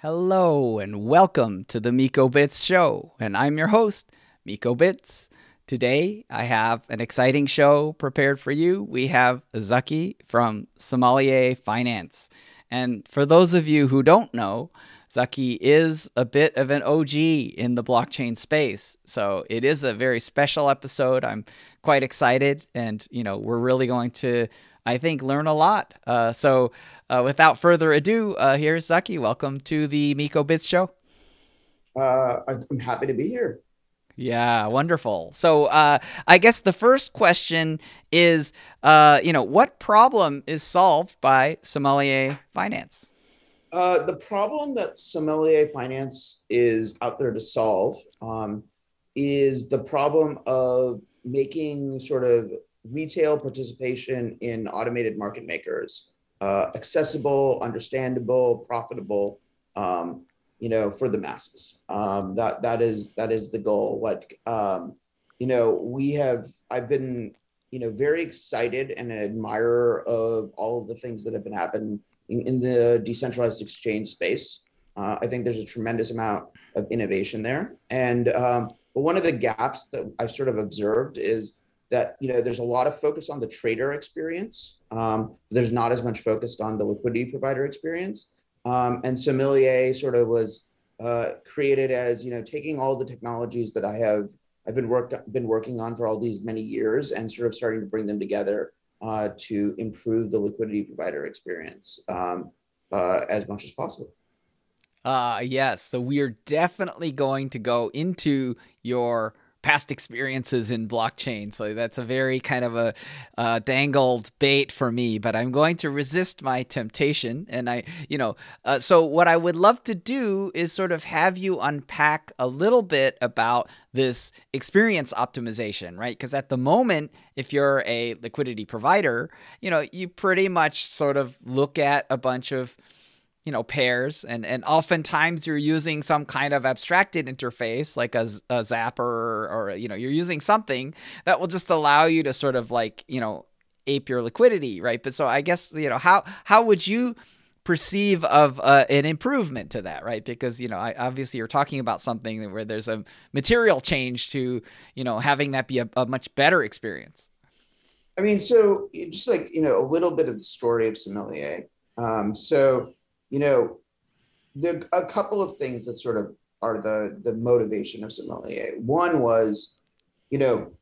Hello and welcome to the Miko Bits Show, and I'm your host, Miko Bits. Today, I have an exciting show prepared for you. We have Zaki from Sommelier Finance. And for those of you who don't know, Zaki is a bit of an OG in the blockchain space. So it is a very special episode. I'm quite excited, and we're really going to, I think, learn a lot. Without further ado, here's Zaki. Welcome to the Miko Bits Show. I'm happy to be here. Yeah, wonderful. I guess the first question is, what problem is solved by Sommelier Finance? The problem that Sommelier Finance is out there to solve is the problem of making sort of retail participation in automated market makers accessible, understandable, profitable, for the masses. That is the goal. I've been, very excited and an admirer of all of the things that have been happening in the decentralized exchange space. I think there's a tremendous amount of innovation there. But one of the gaps that I've sort of observed is that there's a lot of focus on the trader experience. There's not as much focused on the liquidity provider experience. And Sommelier sort of was created as taking all the technologies that I've been working on for all these many years and sort of starting to bring them together to improve the liquidity provider experience as much as possible. Yes. So we are definitely going to go into your past experiences in blockchain. So that's a very kind of a dangled bait for me, but I'm going to resist my temptation. So what I would love to do is sort of have you unpack a little bit about this experience optimization, right? Because at the moment, if you're a liquidity provider, you pretty much sort of look at a bunch of pairs, and oftentimes you're using some kind of abstracted interface like a zapper, or you're using something that will just allow you to sort of like ape your liquidity, right? But so I guess how would you perceive of an improvement to that, right? Because obviously you're talking about something where there's a material change to having that be a much better experience. I mean, so just like a little bit of the story of Sommelier. So you know, there are a couple of things that sort of are the motivation of Sommelier. One was, you know,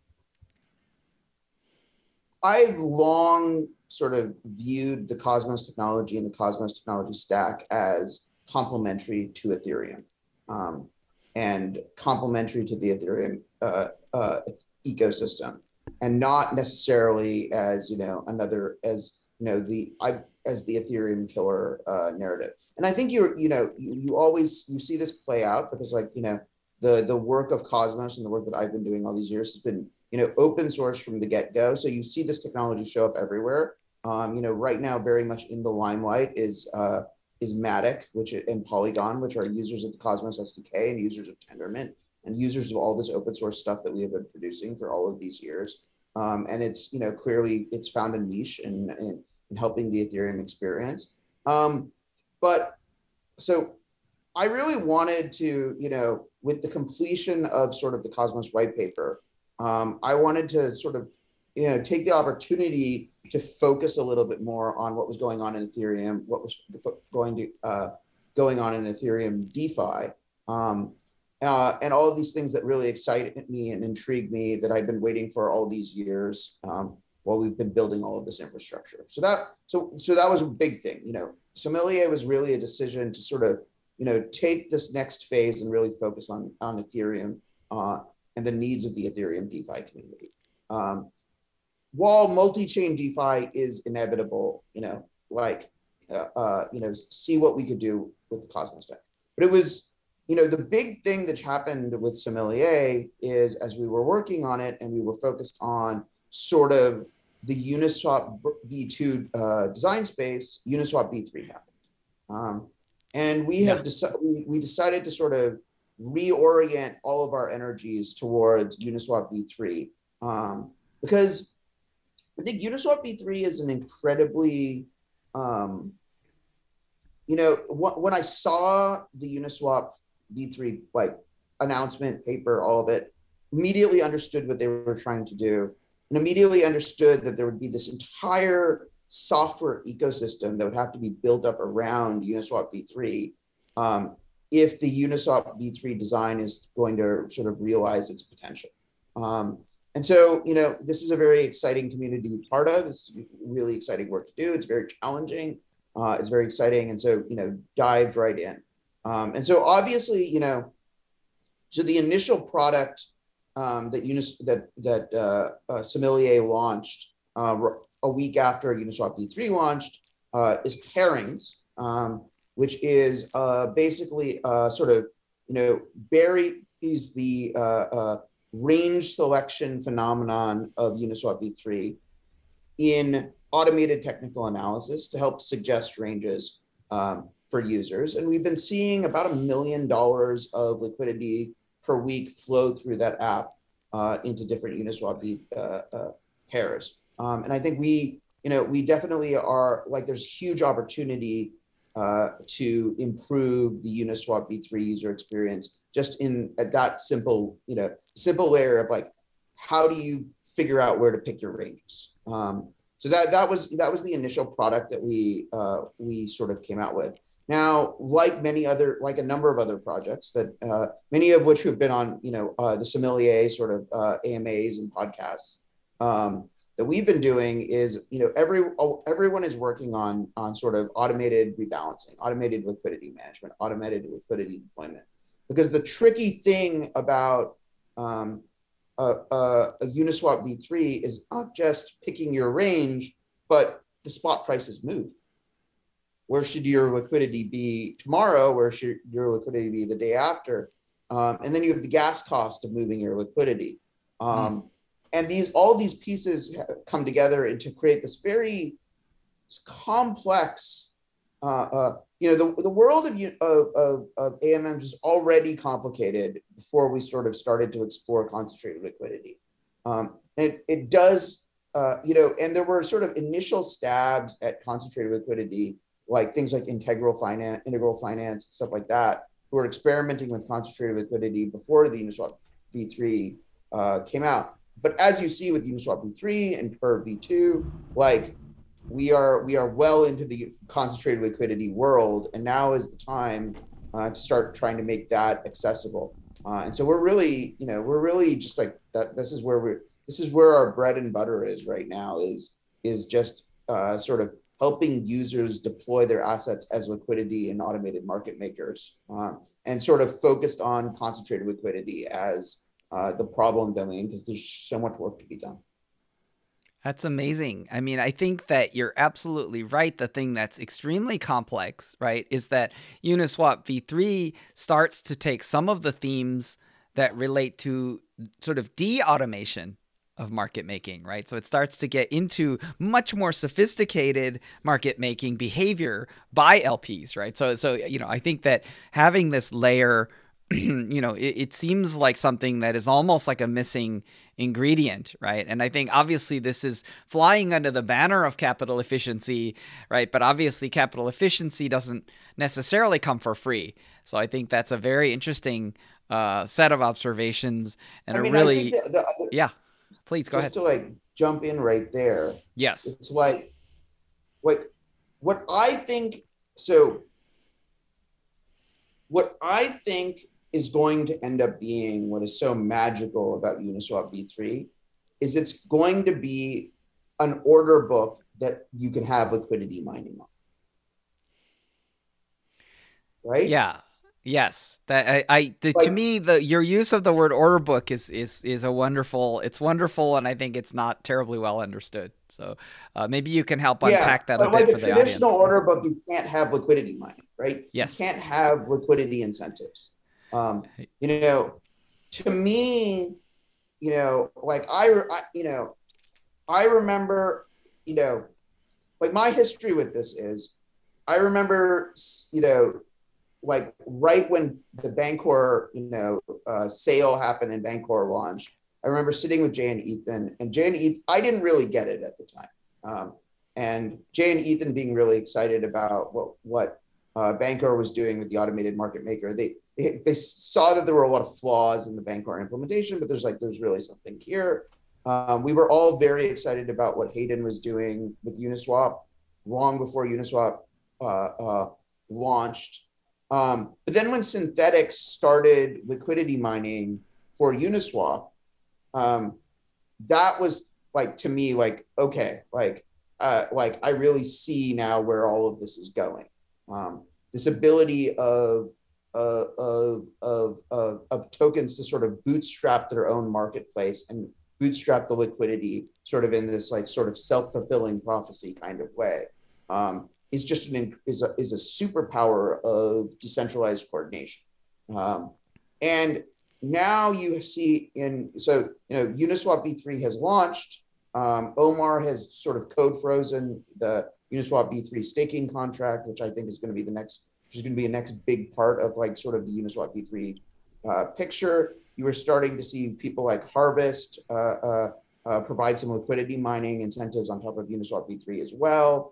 I've long sort of viewed the Cosmos technology and the Cosmos technology stack as complementary to Ethereum, and complementary to the Ethereum ecosystem, and not necessarily as another as as the Ethereum killer narrative. And I think you always see this play out because the work of Cosmos and the work that I've been doing all these years has been open source from the get go. So you see this technology show up everywhere. Right now, very much in the limelight is Matic, and Polygon, which are users of the Cosmos SDK and users of Tendermint and users of all this open source stuff that we have been producing for all of these years. And it's clearly it's found a niche in helping the Ethereum experience. But so I really wanted to, with the completion of sort of the Cosmos white paper, I wanted to sort of, take the opportunity to focus a little bit more on what was going on in Ethereum, what was going on in Ethereum DeFi, and all of these things that really excited me and intrigued me that I've been waiting for all these years while we've been building all of this infrastructure. So that was a big thing. Sommelier was really a decision to sort of take this next phase and really focus on Ethereum and the needs of the Ethereum DeFi community. While multi-chain DeFi is inevitable, see what we could do with the Cosmos stack. But it was, the big thing that happened with Sommelier is as we were working on it and we were focused on sort of the Uniswap V2 design space, Uniswap V3 happened. And we decided to sort of reorient all of our energies towards Uniswap V3 because I think Uniswap V3 is an incredibly when I saw the Uniswap V3 like announcement paper, all of it, immediately understood what they were trying to do, and immediately understood that there would be this entire software ecosystem that would have to be built up around Uniswap V3 if the Uniswap V3 design is going to sort of realize its potential. And so, this is a very exciting community to be part of. It's really exciting work to do. It's very challenging. It's very exciting. And so, dived right in. And so obviously, so the initial product that Sommelier launched a week after Uniswap V3 launched is Pairings, which is basically sort of, buries the range selection phenomenon of Uniswap V3 in automated technical analysis to help suggest ranges for users. And we've been seeing about $1 million of liquidity per week flow through that app into different Uniswap pairs. And I think we definitely are like, there's huge opportunity to improve the Uniswap V3 user experience just at that simple layer of like, how do you figure out where to pick your ranges? So that was the initial product that we sort of came out with. Now, like a number of other projects that many of which have been on the Sommelier sort of AMAs and podcasts that we've been doing is everyone is working on sort of automated rebalancing, automated liquidity management, automated liquidity deployment. Because the tricky thing about a Uniswap V3 is not just picking your range, but the spot prices move. Where should your liquidity be tomorrow? Where should your liquidity be the day after? And then you have the gas cost of moving your liquidity. And all these pieces come together to create this very complex, the world of AMMs is already complicated before we sort of started to explore concentrated liquidity. And it does, and there were sort of initial stabs at concentrated liquidity, like things like integral finance, stuff like that, who were experimenting with concentrated liquidity before the Uniswap V3 came out. But as you see with Uniswap V3 and per V2, like we are well into the concentrated liquidity world, and now is the time to start trying to make that accessible. And so we're really just like that. This is where our bread and butter is right now. Is just sort of helping users deploy their assets as liquidity in automated market makers, and sort of focused on concentrated liquidity as the problem domain, because there's so much work to be done. That's amazing. I mean, I think that you're absolutely right. The thing that's extremely complex, right, is that Uniswap V3 starts to take some of the themes that relate to sort of de-automation of market making, right? So it starts to get into much more sophisticated market making behavior by LPs, right? So I think that having this layer, it seems like something that is almost like a missing ingredient, right? And I think obviously this is flying under the banner of capital efficiency, right? But obviously capital efficiency doesn't necessarily come for free. So I think that's a very interesting set of observations, and I think yeah. Please go ahead. Just to like jump in right there. Yes. It's like what I think. So what I think is going to end up being what is so magical about Uniswap V3 is it's going to be an order book that you can have liquidity mining on. Right? Yeah. Yes, that to me, your use of the word order book is a wonderful. It's wonderful, and I think it's not terribly well understood. So maybe you can help unpack that a bit for the audience. Like a traditional order book, you can't have liquidity mining, right? Yes, you can't have liquidity incentives. To me, like I remember, like my history with this is, I remember, like right when the Bancor, sale happened and Bancor launched, I remember sitting with Jay and Ethan, and Jay and Ethan, I didn't really get it at the time. And Jay and Ethan being really excited about what Bancor was doing with the automated market maker. They saw that there were a lot of flaws in the Bancor implementation, but there's really something here. We were all very excited about what Hayden was doing with Uniswap long before Uniswap launched. But then when Synthetix started liquidity mining for Uniswap, that was like, to me, like, okay, like I really see now where all of this is going. This ability of tokens to sort of bootstrap their own marketplace and bootstrap the liquidity sort of in this like sort of self-fulfilling prophecy kind of way, is just is a superpower of decentralized coordination. And now you see Uniswap v3 has launched. Omar has sort of code frozen the Uniswap v3 staking contract, which I think is going to be a next big part of like sort of the Uniswap v3 picture. You are starting to see people like Harvest provide some liquidity mining incentives on top of Uniswap v3 as well.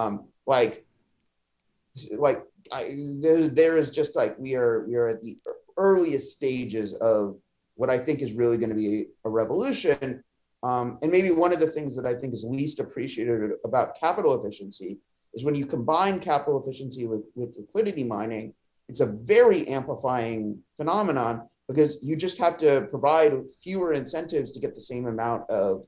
There is just like we are at the earliest stages of what I think is really going to be a revolution. And maybe one of the things that I think is least appreciated about capital efficiency is when you combine capital efficiency with liquidity mining, it's a very amplifying phenomenon because you just have to provide fewer incentives to get the same amount of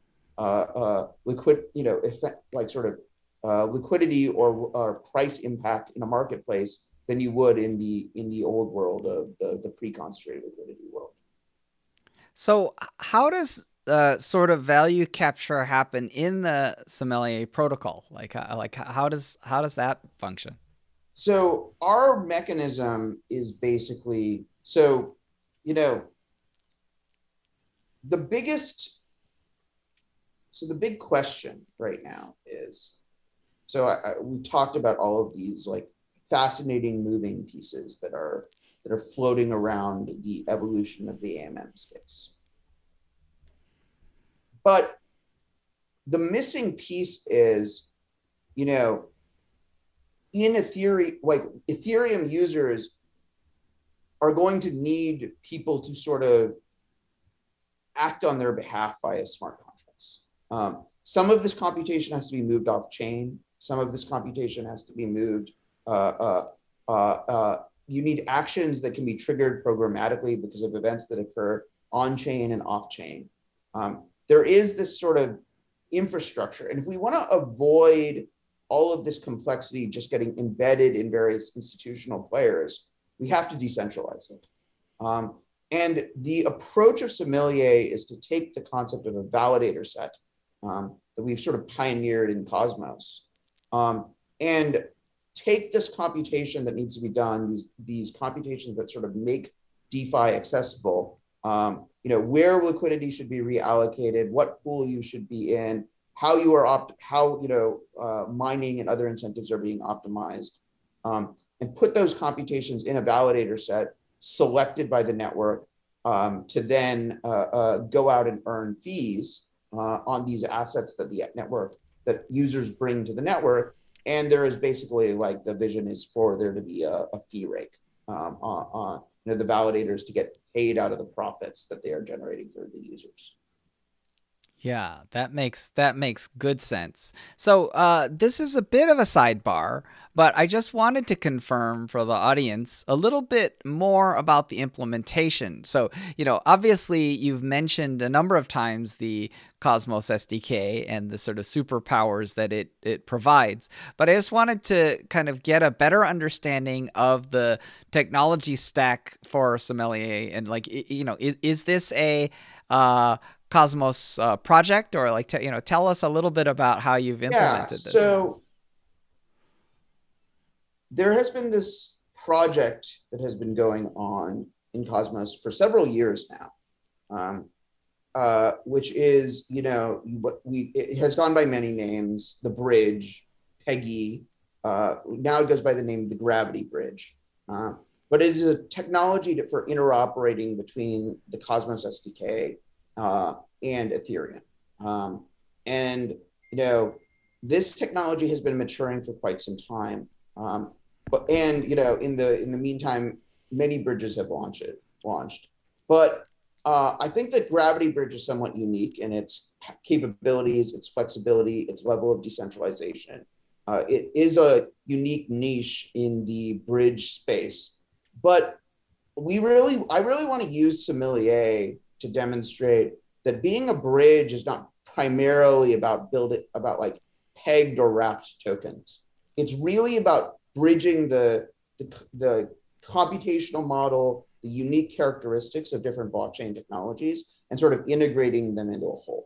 liquidity or price impact in a marketplace than you would in the old world of the pre-concentrated liquidity world. So how does sort of value capture happen in the Sommelier protocol? Like how does that function? So our mechanism is basically, the big question right now is, we've talked about all of these like fascinating moving pieces that are floating around the evolution of the AMM space. But the missing piece is, in Ethereum, like Ethereum users are going to need people to sort of act on their behalf via smart contracts. Some of this computation has to be moved off chain. Some of this computation has to be moved. You need actions that can be triggered programmatically because of events that occur on chain and off chain. There is this sort of infrastructure. And if we want to avoid all of this complexity just getting embedded in various institutional players, we have to decentralize it. And the approach of Sommelier is to take the concept of a validator set that we've sort of pioneered in Cosmos, and take this computation that needs to be done, these computations that sort of make DeFi accessible, where liquidity should be reallocated, what pool you should be in, how you are mining and other incentives are being optimized, and put those computations in a validator set selected by the network to then go out and earn fees on these assets that users bring to the network. And there is basically like the vision is for there to be a fee rake on the validators to get paid out of the profits that they are generating for the users. Yeah, that makes good sense. So this is a bit of a sidebar, but I just wanted to confirm for the audience a little bit more about the implementation. So, obviously you've mentioned a number of times the Cosmos SDK and the sort of superpowers that it provides, but I just wanted to kind of get a better understanding of the technology stack for Sommelier and is this a Cosmos project, or tell us a little bit about how you've implemented this. So there has been this project that has been going on in Cosmos for several years now, which is, it has gone by many names: the Bridge, Peggy. Now it goes by the name the Gravity Bridge. But it is a technology for interoperating between the Cosmos SDK and Ethereum. This technology has been maturing for quite some time. but and in the meantime, many bridges have launched. But I think that Gravity Bridge is somewhat unique in its capabilities, its flexibility, its level of decentralization. It is a unique niche in the bridge space, but I really want to use Sommelier to demonstrate that being a bridge is not primarily about about like pegged or wrapped tokens. It's really about bridging the computational model, the unique characteristics of different blockchain technologies, and sort of integrating them into a whole.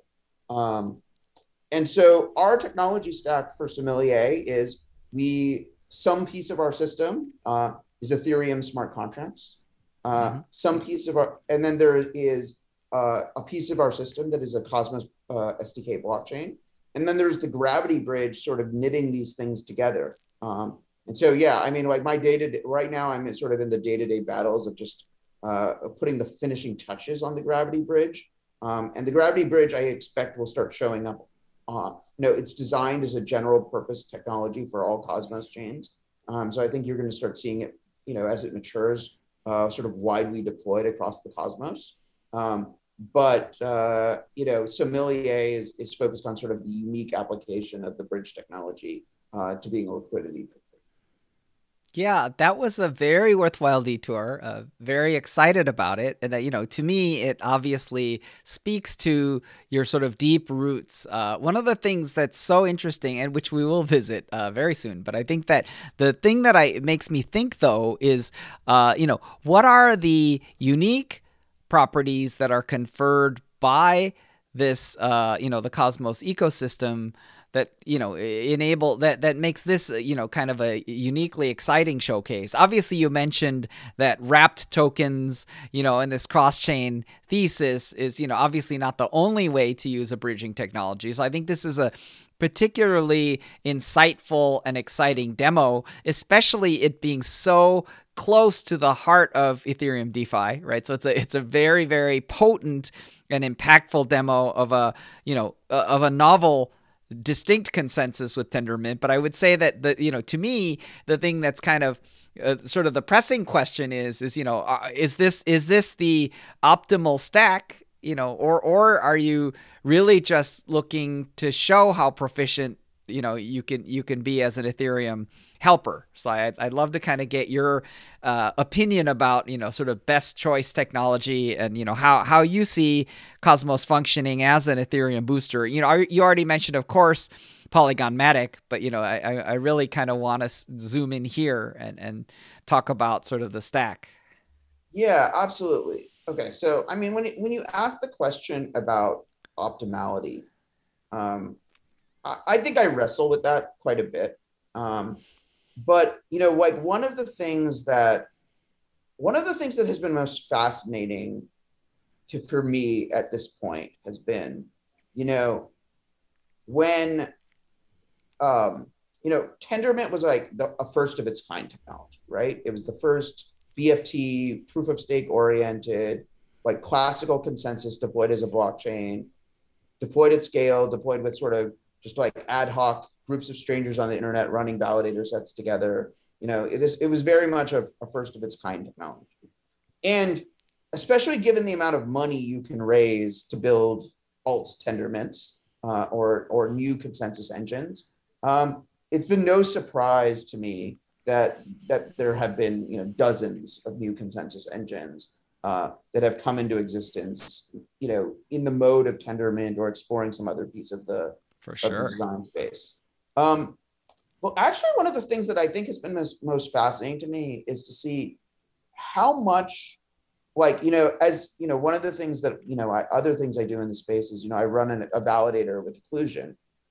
And so our technology stack for Sommelier is some piece of our system is Ethereum smart contracts. Some piece of our, and then there is a piece of our system that is a Cosmos SDK blockchain. And then there's the Gravity Bridge sort of knitting these things together. And so, yeah, I mean, like my right now, I'm sort of in the day-to-day battles of just putting the finishing touches on the Gravity Bridge. And the Gravity Bridge, I expect, will start showing up. It's designed as a general purpose technology for all Cosmos chains. So I think you're going to start seeing it, as it matures, sort of widely deployed across the Cosmos. But Sommelier is focused on sort of the unique application of the bridge technology to being a liquidity. Yeah, that was a very worthwhile detour. Very excited about it. And, to me, it obviously speaks to your sort of deep roots. One of the things that's so interesting, and which we will visit very soon, but I think that the thing that makes me think, though, is, what are the unique properties that are conferred by this, the Cosmos ecosystem that enable that makes this kind of a uniquely exciting showcase. Obviously, you mentioned that wrapped tokens, and this cross-chain thesis is obviously not the only way to use a bridging technology. So I think this is a particularly insightful and exciting demo, especially it being so close to the heart of Ethereum DeFi, right? So it's a very, very potent and impactful demo of a novel distinct consensus with Tendermint. But I would say that to me, the thing that's kind of sort of the pressing question is this the optimal stack, or are you really just looking to show how proficient you can be as an Ethereum helper? So I'd love to kind of get your opinion about sort of best choice technology and how you see Cosmos functioning as an Ethereum booster. You already mentioned, of course, Polygon Matic, but I really kind of want to zoom in here and talk about sort of the stack. Yeah, absolutely. Okay, so I mean, when you ask the question about optimality, I think I wrestle with that quite a bit. But like one of the things that has been most fascinating for me at this point has been, when Tendermint was like a first of its kind technology, right? It was the first BFT proof of stake oriented, like classical consensus deployed as a blockchain, deployed at scale, deployed with sort of just like ad hoc groups of strangers on the internet running validator sets together. It was very much a first of its kind technology. And especially given the amount of money you can raise to build alt Tendermints or new consensus engines, it's been no surprise to me that there have been dozens of new consensus engines that have come into existence, in the mode of Tendermint or exploring some other piece of the design space. Well, actually, one of the things that I think has been most fascinating to me is to see how much, one of the things that, other things I do in the space is, I run a validator with Occlusion,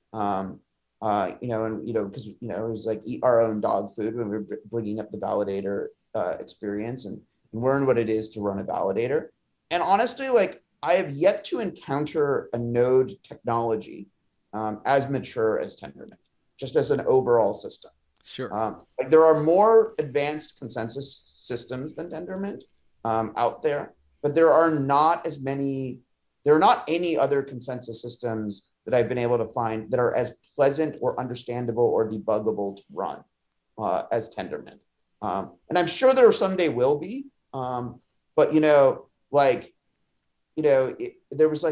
because, it was like eat our own dog food when we were bringing up the validator experience and learn what it is to run a validator. And honestly, I have yet to encounter a node technology as mature as Tendermint, just as an overall system. Sure. There are more advanced consensus systems than Tendermint out there, but there are not any other consensus systems that I've been able to find that are as pleasant or understandable or debuggable to run. as Tendermint. And I'm sure there someday will be. But there was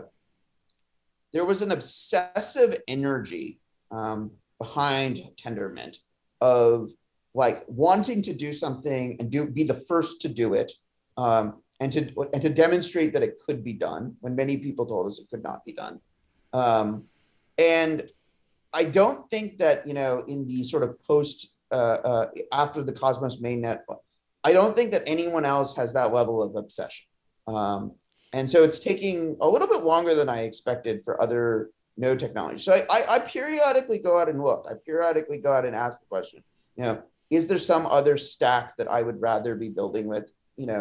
an obsessive energy behind Tendermint of like wanting to do something and be the first to do it, and to demonstrate that it could be done when many people told us it could not be done. And I don't think that, in the sort of post after the Cosmos mainnet, I don't think that anyone else has that level of obsession. And so it's taking a little bit longer than I expected for other node technologies. So I periodically go out and look. I periodically go out and ask the question, is there some other stack that I would rather be building with,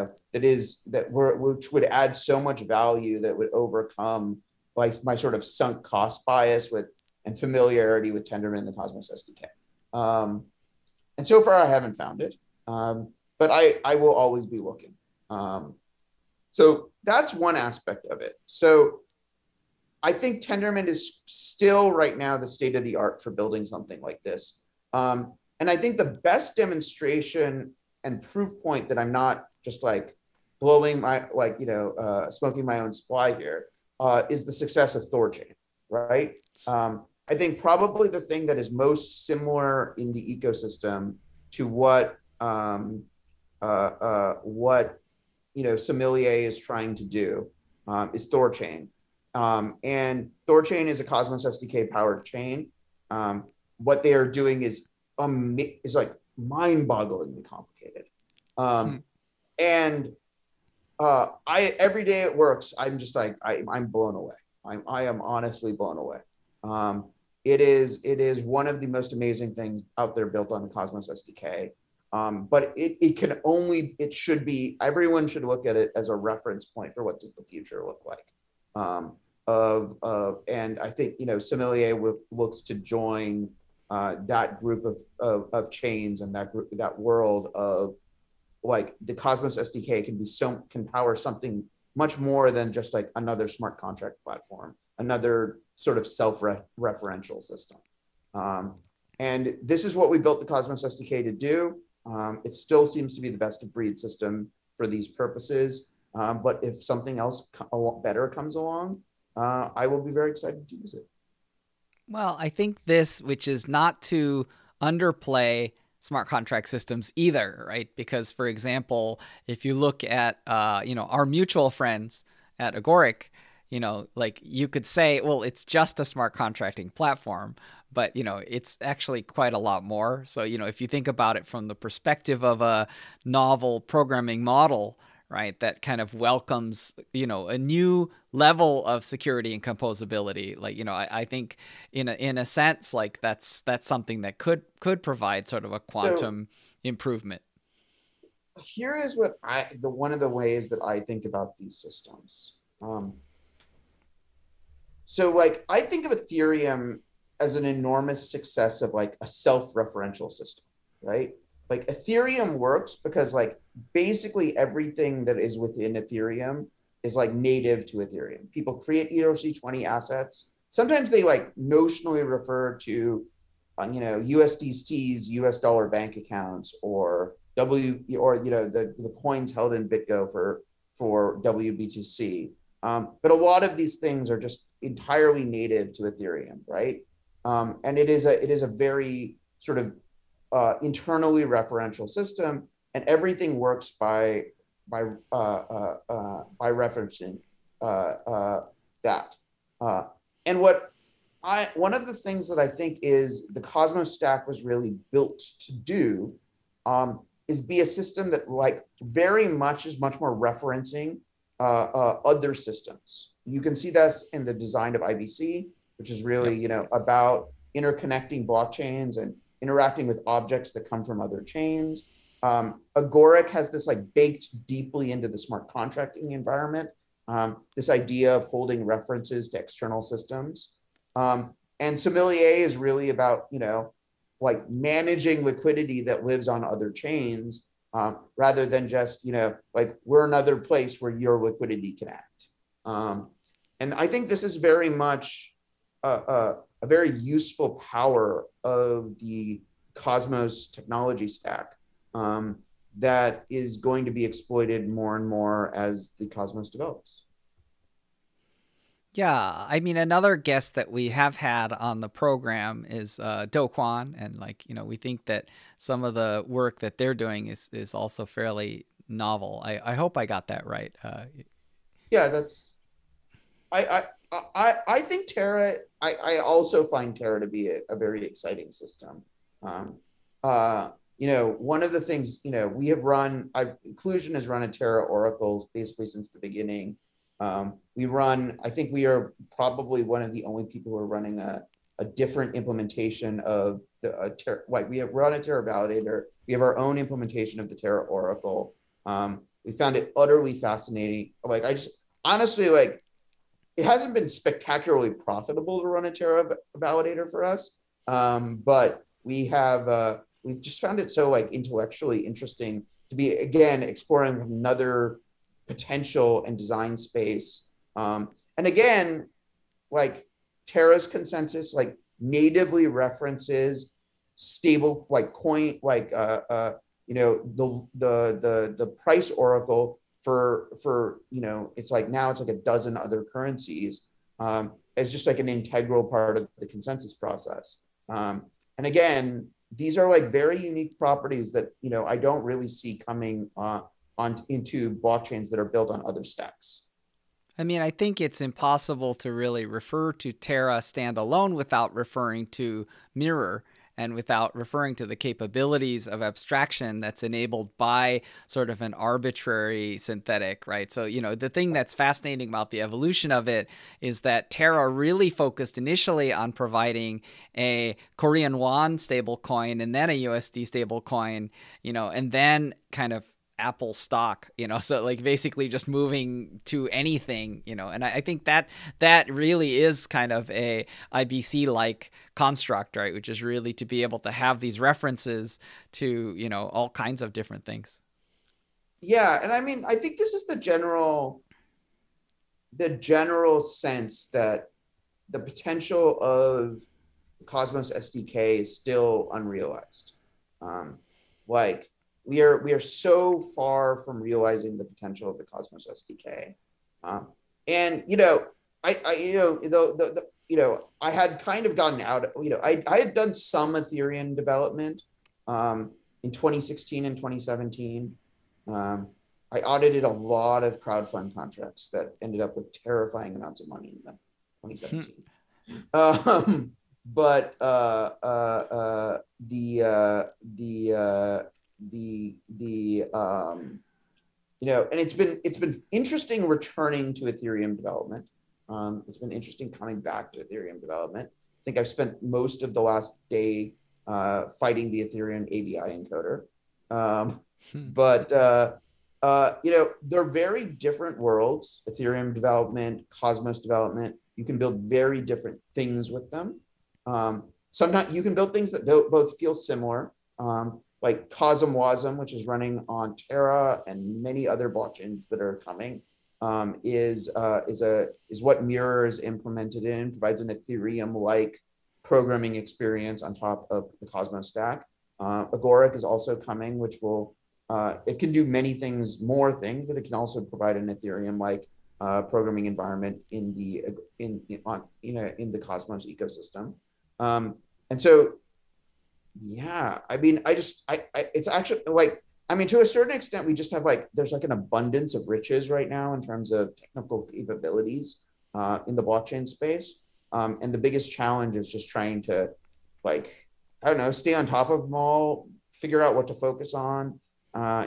which would add so much value that would overcome like my sort of sunk cost bias and familiarity with Tendermint and the Cosmos SDK. And so far I haven't found it, but I will always be looking. So that's one aspect of it. So I think Tendermint is still right now the state of the art for building something like this. And I think the best demonstration and proof point that I'm not just like blowing smoking my own supply here is the success of Thorchain, right? I think probably the thing that is most similar in the ecosystem to what Sommelier is trying to do is Thorchain. And Thorchain is a Cosmos SDK powered chain. What they are doing is like mind-bogglingly complicated. And every day it works, I'm just like, I'm blown away. I am honestly blown away. It is one of the most amazing things out there built on the Cosmos SDK. But everyone should look at it as a reference point for what does the future look like. And I think, Sommelier looks to join that group of chains and that world of like the Cosmos SDK can power something much more than just like another smart contract platform, another sort of self-referential system. And this is what we built the Cosmos SDK to do. It still seems to be the best of breed system for these purposes. But if something else a lot better comes along, I will be very excited to use it. Well, I think which is not to underplay smart contract systems either, right? Because, for example, if you look at, our mutual friends at Agoric, like you could say, well, it's just a smart contracting platform, but, it's actually quite a lot more. So, if you think about it from the perspective of a novel programming model, right, that kind of welcomes, a new level of security and composability. Like, I think in a sense, like that's something that could provide sort of a quantum improvement. Here is what one of the ways that I think about these systems. So like, I think of Ethereum as an enormous success of like a self-referential system, right? Like Ethereum works because like basically everything that is within Ethereum is like native to Ethereum. People create ERC20 assets. Sometimes they like notionally refer to, USDC's US dollar bank accounts or the coins held in BitGo for WBTC. But a lot of these things are just entirely native to Ethereum, right? And it is a very sort of internally referential system, and everything works by referencing that. And one of the things that I think is the Cosmos stack was really built to do is be a system that like very much is much more referencing other systems. You can see that in the design of IBC, which is really, about interconnecting blockchains and interacting with objects that come from other chains. Agoric has this like baked deeply into the smart contracting environment, this idea of holding references to external systems. And Sommelier is really about, like managing liquidity that lives on other chains, rather than just, like we're another place where your liquidity can act. And I think this is very much a very useful power of the Cosmos technology stack that is going to be exploited more and more as the Cosmos develops. Yeah, I mean, another guest that we have had on the program is Do Kwon, and like we think that some of the work that they're doing is also fairly novel. I hope I got that right. Yeah, that's I think Terra. I also find Terra to be a very exciting system. Um, one of the things we have run. Inclusion has run a Terra Oracle basically since the beginning. We run. I think we are probably one of the only people who are running a different implementation of the like we have run a Terra validator. We have our own implementation of the Terra Oracle. We found it utterly fascinating. Like I just honestly like it hasn't been spectacularly profitable to run a Terra validator for us, but we've just found it so like intellectually interesting to be again exploring another potential and design space. And again, like Terra's consensus, like natively references stable like coin like the price oracle for it's like now it's like a dozen other currencies as just like an integral part of the consensus process. And again, these are like very unique properties that I don't really see coming on into blockchains that are built on other stacks. I mean, I think it's impossible to really refer to Terra standalone without referring to Mirror and without referring to the capabilities of abstraction that's enabled by sort of an arbitrary synthetic, right? So, the thing that's fascinating about the evolution of it is that Terra really focused initially on providing a Korean won stablecoin and then a USD stablecoin, and then kind of Apple stock, so like basically just moving to anything, and I think that really is kind of a IBC like construct, right? Which is really to be able to have these references to, all kinds of different things. Yeah. And I mean, I think this is the general sense that the potential of the Cosmos SDK is still unrealized. Like, we are so far from realizing the potential of the Cosmos SDK, and I had kind of gotten out. I had done some Ethereum development in 2016 and 2017. I audited a lot of crowdfund contracts that ended up with terrifying amounts of money in them. 2017. But and it's been interesting returning to Ethereum development. It's been interesting coming back to Ethereum development. I think I've spent most of the last day fighting the Ethereum ABI encoder. But they're very different worlds. Ethereum development, Cosmos development. You can build very different things with them. Sometimes you can build things that both feel similar. Like CosmWasm, which is running on Terra and many other blockchains that are coming, is what Mirror is implemented in, provides an Ethereum-like programming experience on top of the Cosmos stack. Agoric is also coming, which will it can do many things, more things, but it can also provide an Ethereum-like programming environment in the Cosmos ecosystem. And so, yeah, I mean, it's actually like, I mean, to a certain extent, we just have like, there's like an abundance of riches right now in terms of technical capabilities in the blockchain space. And the biggest challenge is just trying to, like, I don't know, stay on top of them all, figure out what to focus on. I'm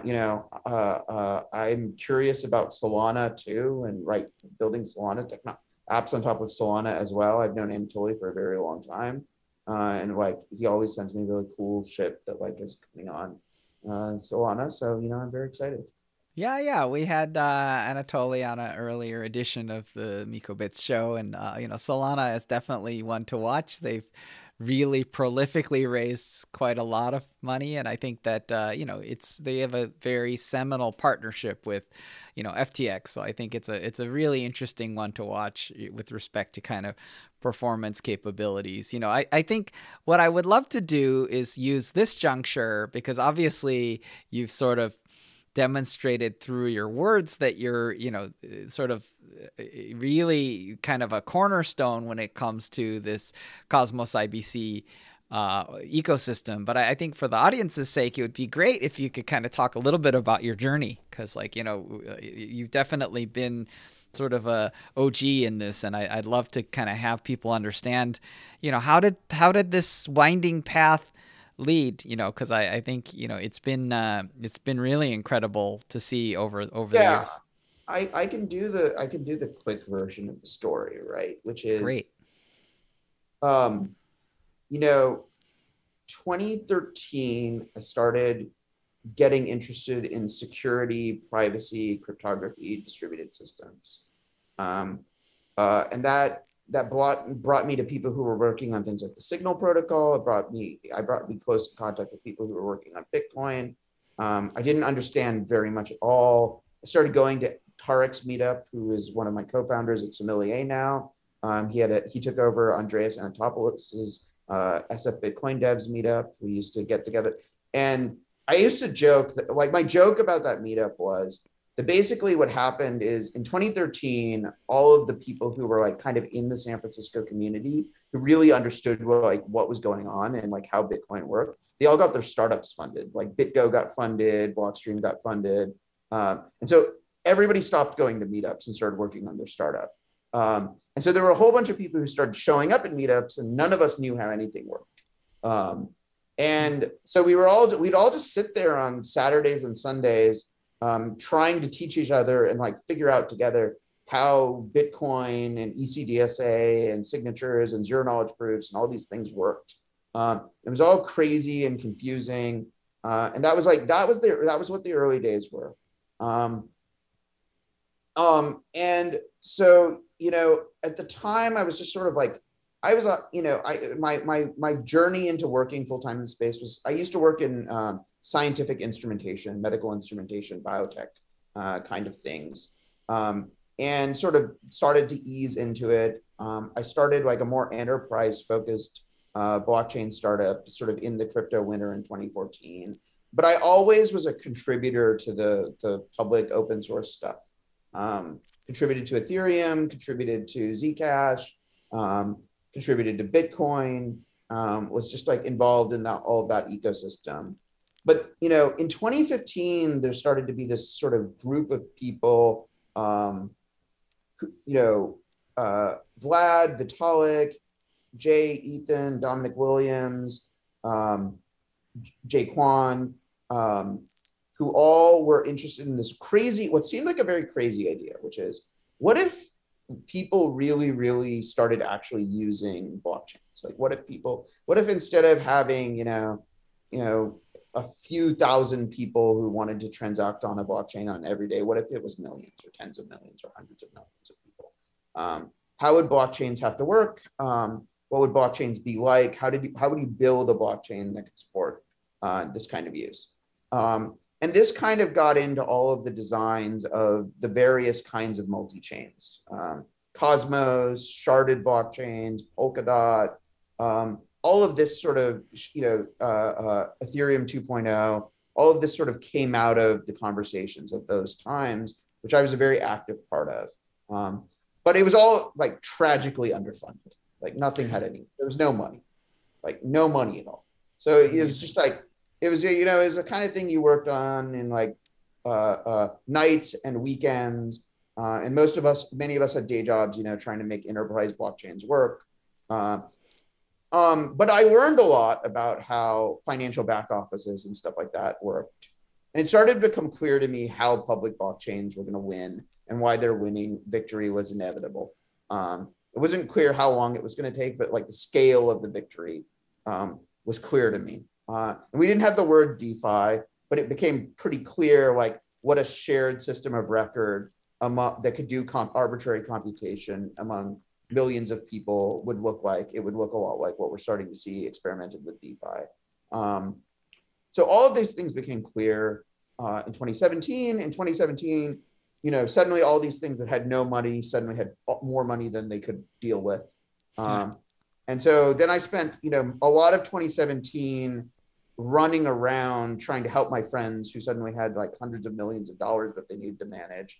curious about Solana too, and building Solana apps on top of Solana as well. I've known Anatoly for a very long time. And like he always sends me really cool shit that like is coming on Solana. So I'm very excited. Yeah, we had Anatoly on an earlier edition of the MikoBits show, and Solana is definitely one to watch. They've really prolifically raised quite a lot of money, and I think that they have a very seminal partnership with FTX. So I think it's a really interesting one to watch with respect to kind of performance capabilities. I think what I would love to do is use this juncture, because obviously you've sort of demonstrated through your words that you're, sort of really kind of a cornerstone when it comes to this Cosmos IBC ecosystem. But I think for the audience's sake, it would be great if you could kind of talk a little bit about your journey, because you've definitely been sort of a OG in this, and I'd love to kind of have people understand, how did this winding path lead, because I think it's been really incredible to see over the Yeah, years. I can do the quick version of the story, right? Which is, Great. um, you know, 2013, I started getting interested in security, privacy, cryptography, distributed systems. Um, and that brought me to people who were working on things like the Signal protocol. I brought me close to contact with people who were working on Bitcoin. I didn't understand very much at all. I started going to Tarek's meetup, who is one of my co-founders at Sommelier now. He took over Andreas Antopoulos's SF Bitcoin Devs meetup. We used to get together, and I used to joke that, like, my joke about that meetup was that basically what happened is in 2013, all of the people who were like kind of in the San Francisco community who really understood what was going on and like how Bitcoin worked, they all got their startups funded. Like BitGo got funded, Blockstream got funded, and so everybody stopped going to meetups and started working on their startup. And so there were a whole bunch of people who started showing up at meetups, and none of us knew how anything worked. And so we'd all just sit there on Saturdays and Sundays, trying to teach each other and like figure out together how Bitcoin and ECDSA and signatures and zero knowledge proofs and all these things worked. It was all crazy and confusing, and that was what the early days were. And so at the time, I was just sort of like, I was, my journey into working full time in the space was, I used to work in scientific instrumentation, medical instrumentation, biotech kind of things, and sort of started to ease into it. I started like a more enterprise focused blockchain startup sort of in the crypto winter in 2014. But I always was a contributor to the public open source stuff. Contributed to Ethereum, contributed to Zcash, contributed to Bitcoin, was just like involved in all of that ecosystem. But in 2015, there started to be this sort of group of people, Vlad, Vitalik, Jay, Ethan, Dominic Williams, Jay Kwan, who all were interested in this what seemed like a very crazy idea, which is, what if people really, really started actually using blockchains? Like, what if instead of having, a few thousand people who wanted to transact on a blockchain on every day, what if it was millions or tens of millions or hundreds of millions of people? How would blockchains have to work? What would blockchains be like? How would you build a blockchain that could support this kind of use? And this kind of got into all of the designs of the various kinds of multi-chains. Cosmos, sharded blockchains, Polkadot, all of this sort of, Ethereum 2.0, all of this sort of came out of the conversations of those times, which I was a very active part of. But it was all like tragically underfunded. Like there was no money, like no money at all. So it was just like, it was the kind of thing you worked on in like nights and weekends. And many of us had day jobs, trying to make enterprise blockchains work. But I learned a lot about how financial back offices and stuff like that worked. And it started to become clear to me how public blockchains were going to win and why their winning victory was inevitable. It wasn't clear how long it was going to take, but like the scale of the victory was clear to me. And we didn't have the word DeFi, but it became pretty clear like what a shared system of record that could do arbitrary computation among millions of people would look like. It would look a lot like what we're starting to see experimented with DeFi. So all of these things became clear in 2017. In 2017, suddenly all these things that had no money suddenly had more money than they could deal with. And so then I spent, a lot of 2017 running around trying to help my friends who suddenly had like hundreds of millions of dollars that they needed to manage,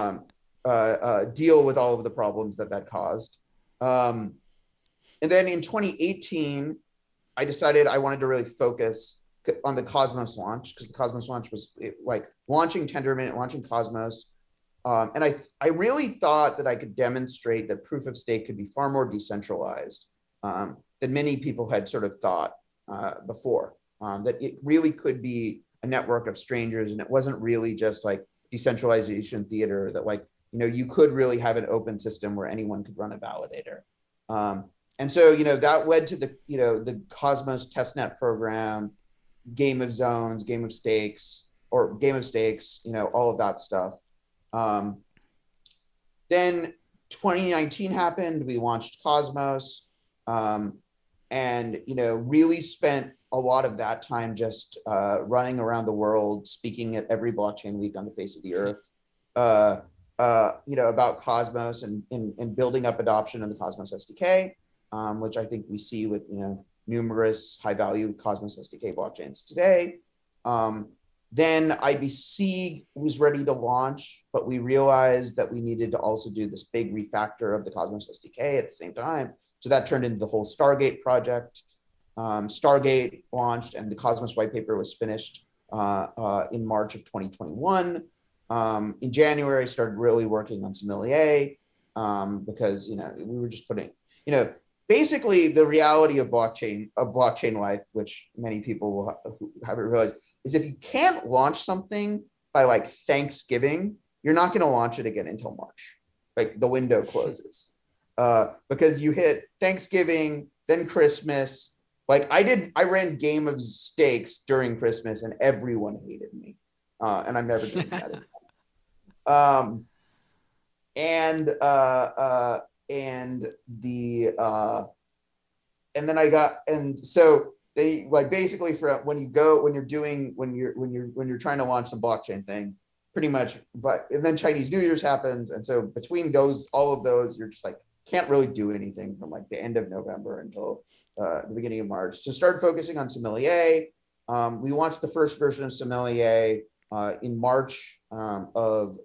deal with all of the problems that caused. And then in 2018, I decided I wanted to really focus on the Cosmos launch, because the Cosmos launch was like launching Tendermint, launching Cosmos. And I really thought that I could demonstrate that proof of stake could be far more decentralized than many people had sort of thought before, that it really could be a network of strangers, and it wasn't really just like decentralization theater, that like, you could really have an open system where anyone could run a validator. And so, that led to the Cosmos testnet program, Game of Zones, Game of Stakes, all of that stuff. Then 2019 happened. We launched Cosmos, and really spent a lot of that time just running around the world, speaking at every blockchain week on the face of the earth, about Cosmos and building up adoption of the Cosmos SDK, which I think we see with numerous high-value Cosmos SDK blockchains today. Then IBC was ready to launch, but we realized that we needed to also do this big refactor of the Cosmos SDK at the same time. So that turned into the whole Stargate project. Stargate launched, and the Cosmos white paper was finished in March of 2021. In January, I started really working on Sommelier, because we were just putting, basically the reality of blockchain life, which many people haven't realized, is if you can't launch something by like Thanksgiving, you're not going to launch it again until March. Like the window closes, because you hit Thanksgiving, then Christmas. Like I ran Game of Stakes during Christmas, and everyone hated me, and I'm never doing that again. And then I got, and so they like basically when you're trying to launch some blockchain thing, pretty much, and then Chinese New Year's happens, and so between all of those, you're just like can't really do anything from like the end of November until the beginning of March. So start focusing on Sommelier. We launched the first version of Sommelier in March of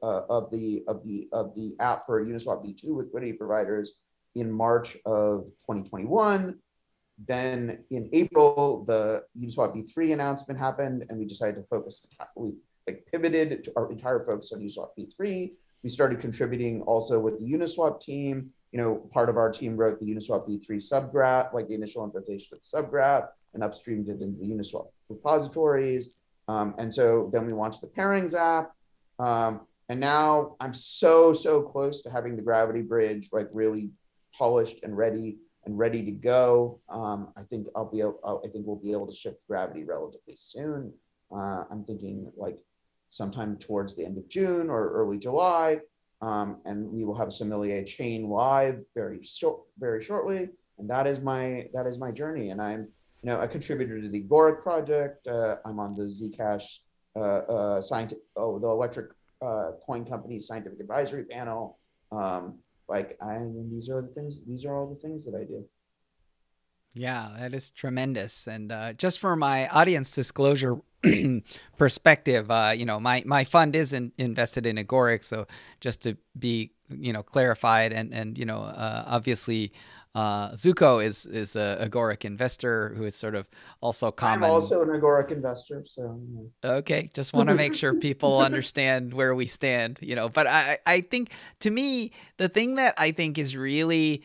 the app for Uniswap v2 liquidity providers in March of 2021. Then in April, the Uniswap v3 announcement happened, and we decided to focus. We pivoted to our entire focus on Uniswap v3. We started contributing also with the Uniswap team. Part of our team wrote the Uniswap v3 subgraph, like the initial implementation of the subgraph, and upstreamed it into the Uniswap repositories. And so then we launched the Pairings app. And now I'm so close to having the Gravity Bridge like really polished and ready to go. I think we'll be able to ship Gravity relatively soon. I'm thinking like sometime towards the end of June or early July. And we will have a Sommelier chain live very shortly. And that is my journey. And I'm a contributor to the Agoric project. I'm on the Zcash the electric coin company's scientific advisory panel. These are all the things that I do. Yeah, that is tremendous. And just for my audience disclosure perspective, my fund is invested in Agoric. So just to be, clarified, and obviously, Zuko is a Agoric investor who is sort of also common. I'm also an Agoric investor, so. Okay, just want to make sure people understand where we stand, But I think, to me, the thing that I think is really,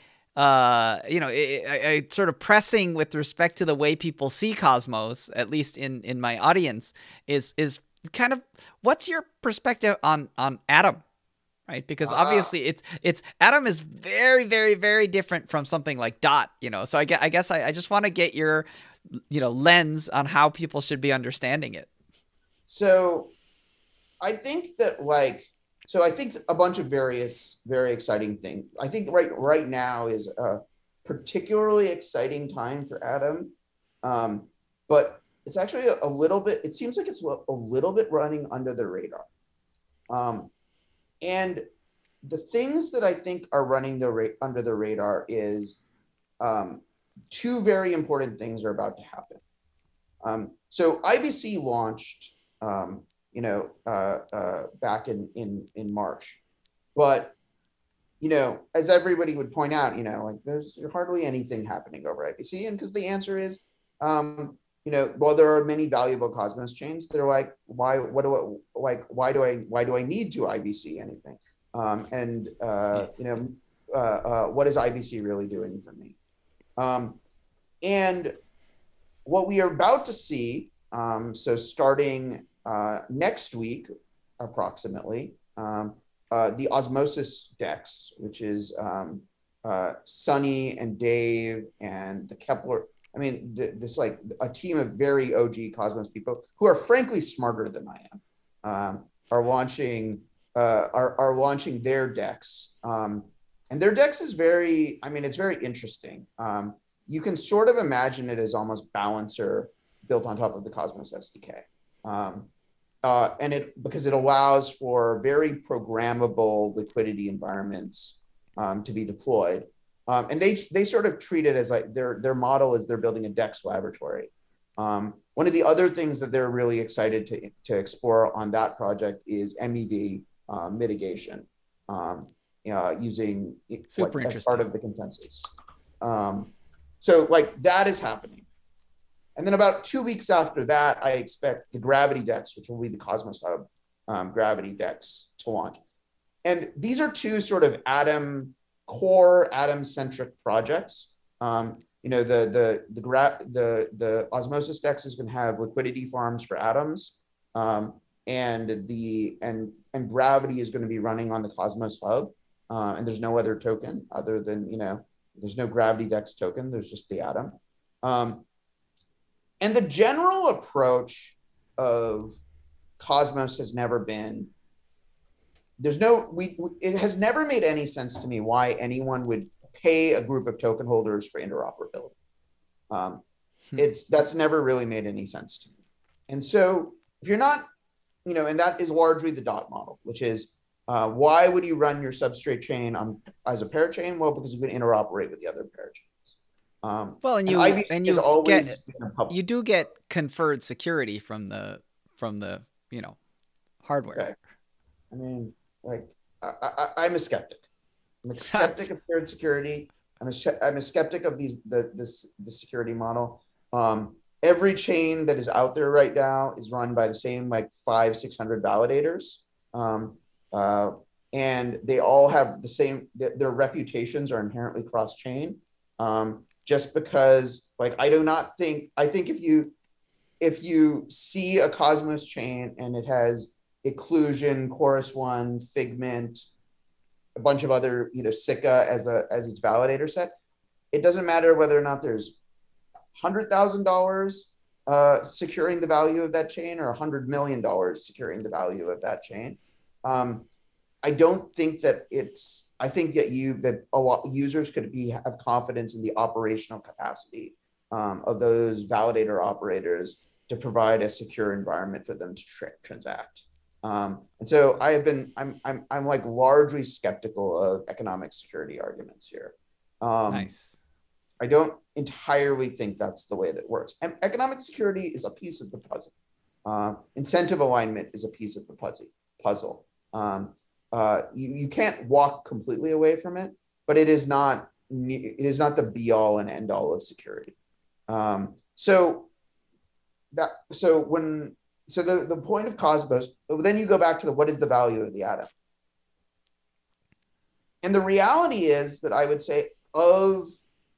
sort of pressing with respect to the way people see Cosmos, at least in my audience, is kind of what's your perspective on Atom? Right, because obviously it's Atom is very, very, very different from something like Dot, So I guess I just want to get your, lens on how people should be understanding it. So, I think that so I think a bunch of various very exciting things. I think right now is a particularly exciting time for Atom, but it's actually a little bit. It seems like it's a little bit running under the radar, and the things that I think are running under the radar is two very important things are about to happen. So IBC launched, back in March, but as everybody would point out, like there's hardly anything happening over IBC, and because the answer is, well, there are many valuable Cosmos chains that are like, why do I need to IBC anything? What is IBC really doing for me? And what we are about to see, so starting next week, approximately, the Osmosis DEX, which is Sunny and Dave and the Kepler. I mean, this like a team of very OG Cosmos people who are frankly smarter than I am, are launching their DEX. And their DEX is it's very interesting. You can sort of imagine it as almost Balancer built on top of the Cosmos SDK. Because it allows for very programmable liquidity environments to be deployed. And they sort of treat it as like their model is they're building a DEX laboratory. One of the other things that they're really excited to explore on that project is MEV mitigation, using as part of the consensus. So like that is happening. And then about 2 weeks after that, I expect the Gravity DEX, which will be the Cosmos Hub Gravity DEX, to launch. And these are two sort of core Atom-centric projects. The Osmosis DEX is going to have liquidity farms for atoms, and Gravity is going to be running on the Cosmos Hub. And there's no other token other than there's no Gravity DEX token. There's just the Atom. And the general approach of Cosmos has never been, it has never made any sense to me why anyone would pay a group of token holders for interoperability. That's never really made any sense to me. And so if you're not, and that is largely the DOT model, which is, why would you run your substrate chain as a parachain? Well, because you can interoperate with the other parachains. You do get conferred security from the hardware. Okay. I mean, like I'm a skeptic. I'm a skeptic of shared security. I'm a skeptic of the security model. Every chain that is out there right now is run by the same 500-600 validators, and they all have the same. Their reputations are inherently cross-chain. Just because, I think if you see a Cosmos chain and it has Occlusion, Chorus One, Figment, a bunch of other, Sika as its validator set, it doesn't matter whether or not there's $100,000 securing the value of that chain or $100 million securing the value of that chain. I don't think that I think that a lot of users could have confidence in the operational capacity of those validator operators to provide a secure environment for them to transact. And so I'm largely skeptical of economic security arguments here. Nice. I don't entirely think that's the way that works. And economic security is a piece of the puzzle. Incentive alignment is a piece of the puzzle. You can't walk completely away from it, but it is not the be all and end all of security. So the point of Cosmos, but then you go back to what is the value of the Atom? And the reality is that I would say of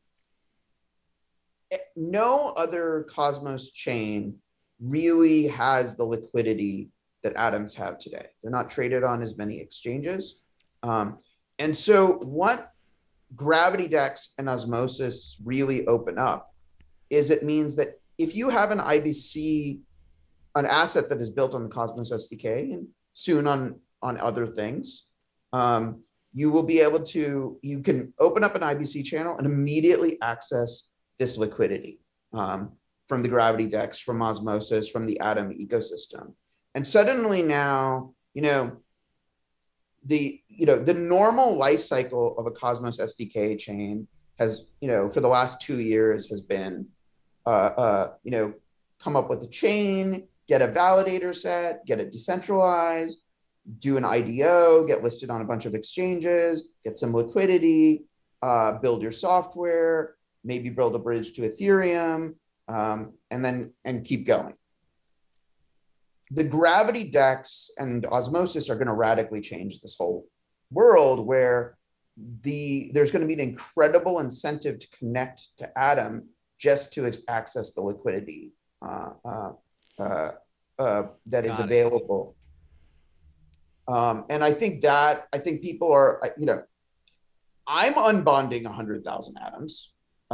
no other Cosmos chain really has the liquidity that atoms have today. They're not traded on as many exchanges. And so what Gravity DEX and Osmosis really open up is it means that if you have an IBC, an asset that is built on the Cosmos SDK and soon on on other things, you will be able to, you can open up an IBC channel and immediately access this liquidity from the Gravity DEX, from Osmosis, from the Atom ecosystem. And suddenly now, the normal life cycle of a Cosmos SDK chain has, for the last 2 years has been, come up with a chain, get a validator set, get it decentralized, do an IDO, get listed on a bunch of exchanges, get some liquidity, build your software, maybe build a bridge to Ethereum, and keep going. The Gravity DEX and Osmosis are going to radically change this whole world, where there's going to be an incredible incentive to connect to Atom just to access the liquidity that is available. And I think people are, I'm unbonding 100,000 atoms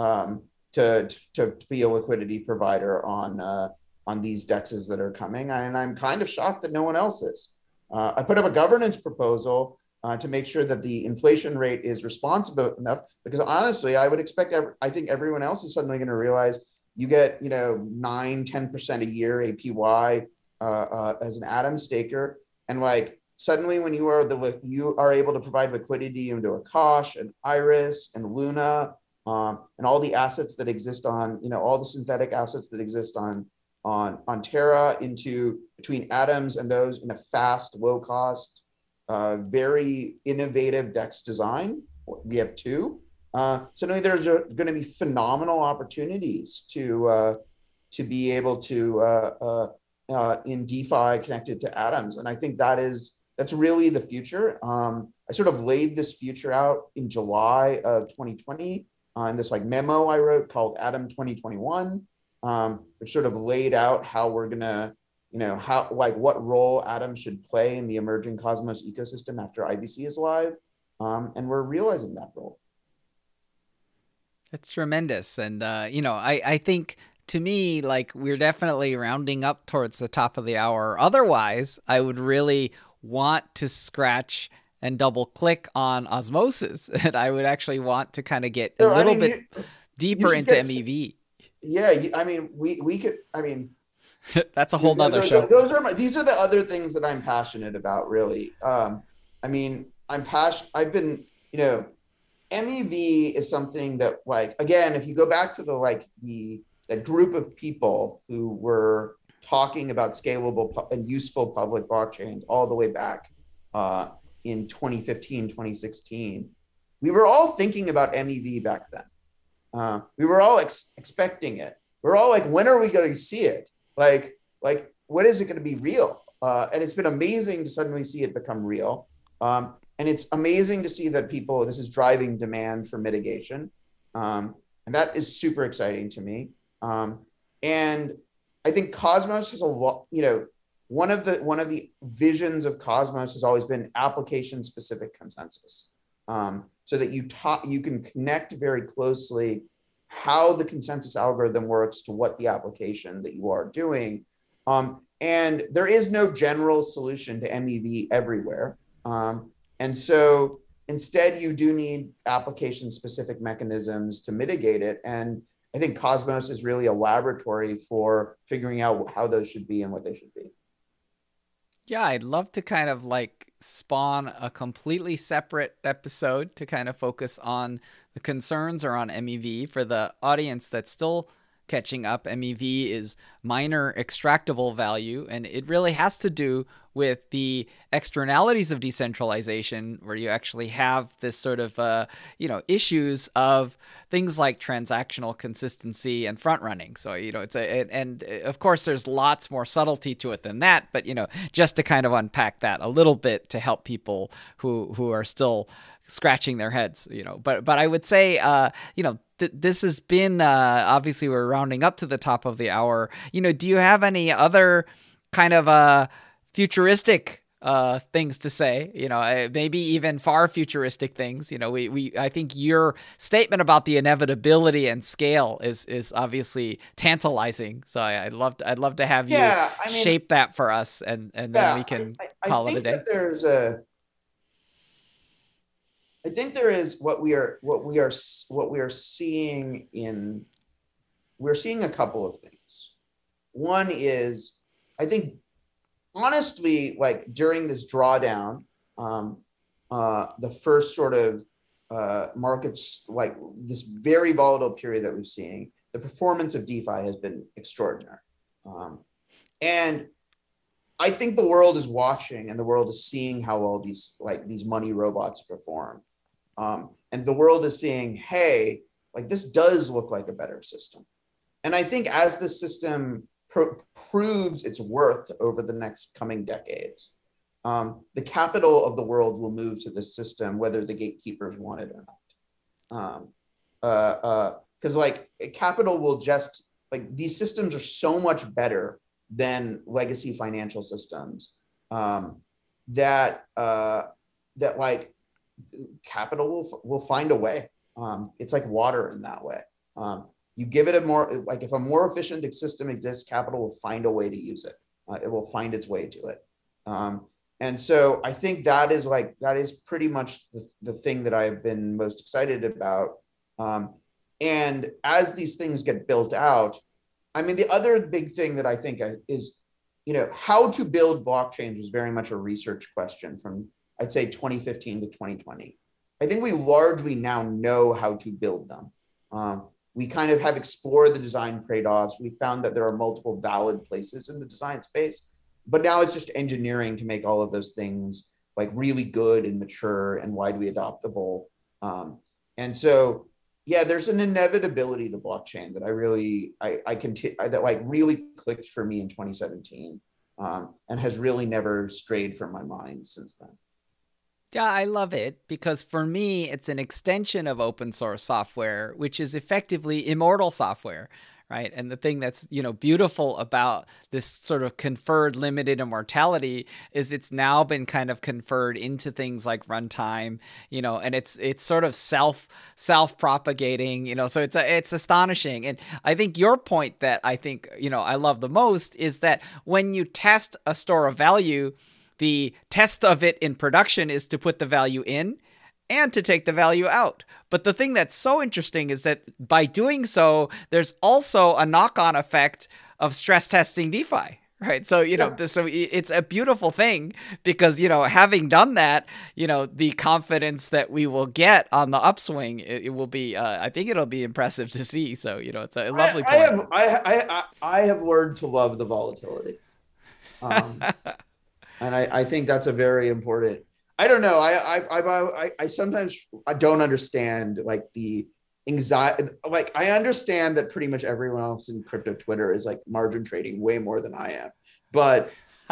to be a liquidity provider on these DEXs that are coming. And I'm kind of shocked that no one else is. I put up a governance proposal to make sure that the inflation rate is responsible enough, because honestly, I would expect, I think everyone else is suddenly going to realize you get, 9-10% a year APY as an Atom staker. And like, suddenly when you are able to provide liquidity into Akash and Iris and Luna, and all the assets that exist on, all the synthetic assets that exist on Terra, into between Atoms and those in a fast, low cost, very innovative DEX design. We have two. Suddenly there's going to be phenomenal opportunities to be able to in DeFi connected to Atoms, and I think that's really the future. I sort of laid this future out in July of 2020 in this memo I wrote called Atom 2021, which sort of laid out how we're gonna, what role Atom should play in the emerging Cosmos ecosystem after IBC is live, and we're realizing that role. It's tremendous, and I think, to me, we're definitely rounding up towards the top of the hour. Otherwise, I would really want to scratch and double click on Osmosis, and I would actually want to kind of get a little bit deeper into MEV. Yeah, we could. That's a whole nother show. These are the other things that I'm passionate about, really. I'm passionate. I've been, MEV is something that, again, if you go back to the group of people who were talking about scalable and useful public blockchains all the way back in 2015, 2016, we were all thinking about MEV back then. We were all expecting it. We're all like, when are we going to see it? Like, what is it going to be real? And it's been amazing to suddenly see it become real. And it's amazing to see that this is driving demand for mitigation. And that is super exciting to me. And I think Cosmos has a lot, one of the visions of Cosmos has always been application specific consensus. So that you can connect very closely how the consensus algorithm works to what the application that you are doing. And there is no general solution to MEV everywhere. And so instead you do need application specific mechanisms to mitigate it. And I think Cosmos is really a laboratory for figuring out how those should be and what they should be. Yeah, I'd love to kind of spawn a completely separate episode to kind of focus on the concerns around MEV. For the audience that's still catching up, MEV is miner extractable value, and it really has to do with the externalities of decentralization, where you actually have this sort of issues of things like transactional consistency and front running. So and of course there's lots more subtlety to it than that, but just to kind of unpack that a little bit to help people who are still scratching their heads, but I would say this has been obviously we're rounding up to the top of the hour. Do you have any other kind of futuristic things to say, maybe even far futuristic things. I think your statement about the inevitability and scale is obviously tantalizing. So I'd love to have you Yeah, I mean, shape that for us, and then yeah, we can I call it a think day. that I think there is what we are seeing in we're seeing a couple of things. One is, I think, honestly, like during this drawdown, um, the first sort of markets, like this very volatile period that we're seeing, the performance of DeFi has been extraordinary. And I think the world is watching and the world is seeing how all these money robots perform. And the world is seeing, hey, like this does look like a better system. And I think as the system proves its worth over the next coming decades, the capital of the world will move to this system, whether the gatekeepers want it or not. Because like capital will just, like, these systems are so much better than legacy financial systems, that like capital will find a way. It's like water in that way. You give it a more, like, if a more efficient system exists, capital will find a way to use it. It will find its way to it. And so I think that is pretty much the thing that I've been most excited about. And as these things get built out, I mean, the other big thing that I think is, how to build blockchains was very much a research question from, I'd say, 2015 to 2020. I think we largely now know how to build them. We kind of have explored the design trade-offs. We found that there are multiple valid places in the design space, but now it's just engineering to make all of those things like really good and mature and widely adoptable. And so, yeah, there's an inevitability to blockchain that that like really clicked for me in 2017, and has really never strayed from my mind since then. Yeah, I love it because for me, it's an extension of open source software, which is effectively immortal software, right? And the thing that's, beautiful about this sort of conferred limited immortality is it's now been kind of conferred into things like runtime, and it's sort of self-propagating, so it's astonishing. And I think your point that I think, I love the most is that when you test a store of value, the test of it in production is to put the value in and to take the value out. But the thing that's so interesting is that by doing so, there's also a knock-on effect of stress testing DeFi, right? So, so it's a beautiful thing because, having done that, the confidence that we will get on the upswing, it will be, I think it'll be impressive to see. So, it's a lovely point. I have learned to love the volatility. And I think that's a very important. I don't know. I sometimes I don't understand like the anxiety. Like I understand that pretty much everyone else in crypto Twitter is like margin trading way more than I am, but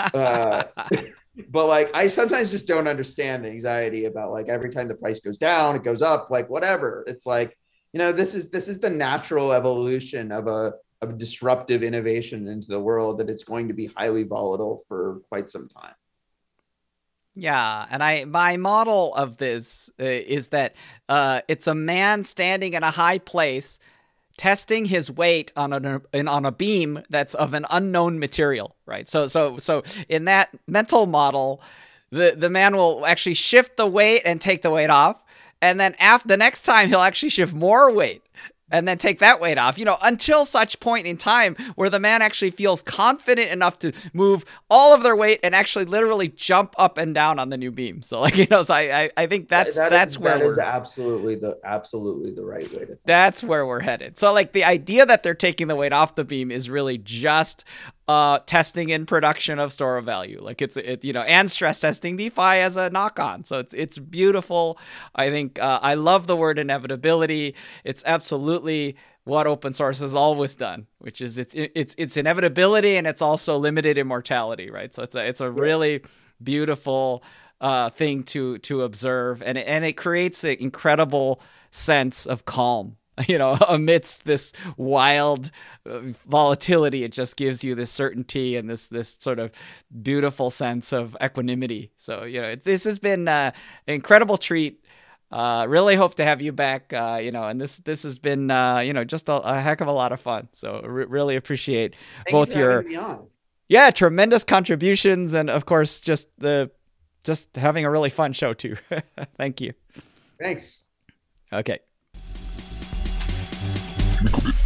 but like I sometimes just don't understand the anxiety about like every time the price goes down, it goes up, like whatever. It's like, this is the natural evolution of a disruptive innovation into the world, that it's going to be highly volatile for quite some time. Yeah, and my model of this is that it's a man standing in a high place testing his weight on a beam that's of an unknown material, right? So in that mental model, the man will actually shift the weight and take the weight off, and then after the next time he'll actually shift more weight and then take that weight off, until such point in time where the man actually feels confident enough to move all of their weight and actually literally jump up and down on the new beam. So like, so I think that's where that is absolutely the right way to think. That's where we're headed. So like the idea that they're taking the weight off the beam is really just testing in production of store of value. Like it's and stress testing DeFi as a knock on. So it's beautiful. I think I love the word inevitability. It's absolutely what open source has always done, which is it's inevitability and it's also limited immortality, right? So it's a really beautiful thing to observe, and it creates an incredible sense of calm amidst this wild volatility, it just gives you this certainty and this sort of beautiful sense of equanimity. So, this has been an incredible treat. Really hope to have you back, and this has been, just a heck of a lot of fun. So really appreciate Thank both you for having me on. Yeah, tremendous contributions. And of course, just having a really fun show too. Thank you. Thanks. Okay.